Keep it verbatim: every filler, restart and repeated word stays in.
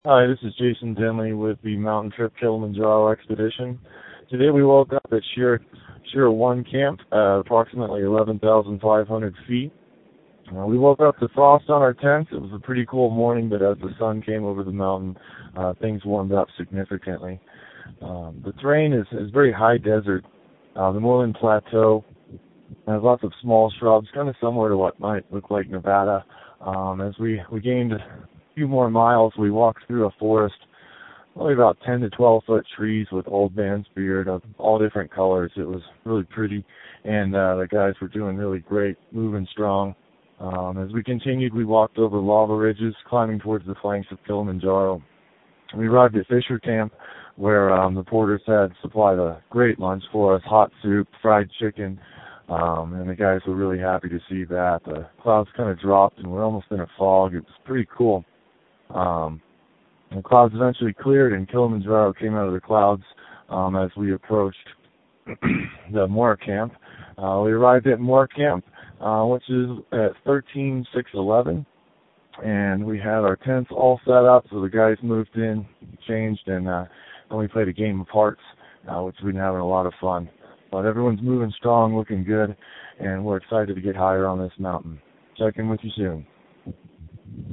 Hi, this is Jason Denley with the Mountain Trip Kilimanjaro Expedition. Today we woke up at Sheer, Sheer one Camp at approximately eleven thousand five hundred feet. Uh, we woke up to frost on our tents. It was a pretty cool morning, but as the sun came over the mountain, uh, things warmed up significantly. Um, the terrain is, is very high desert. Uh, the Moreland Plateau has lots of small shrubs, kind of similar to what might look like Nevada. Um, as we, we gained a few more miles, we walked through a forest, only about ten to twelve foot trees with old man's beard of all different colors. It was really pretty, and uh, the guys were doing really great, moving strong. Um, as we continued, we walked over lava ridges, climbing towards the flanks of Kilimanjaro. We arrived at Fisher Camp, where um, the porters had supplied a great lunch for us, hot soup, fried chicken, um, and the guys were really happy to see that. The clouds kind of dropped, and we're almost in a fog. It was pretty cool. Um, the clouds eventually cleared, and Kilimanjaro came out of the clouds um, as we approached the Moore Camp. Uh, we arrived at Moore Camp, uh, which is at thirteen six eleven, and we had our tents all set up, so the guys moved in, changed, and uh, then we played a game of hearts, uh, which we've been having a lot of fun. But everyone's moving strong, looking good, and we're excited to get higher on this mountain. Check in with you soon.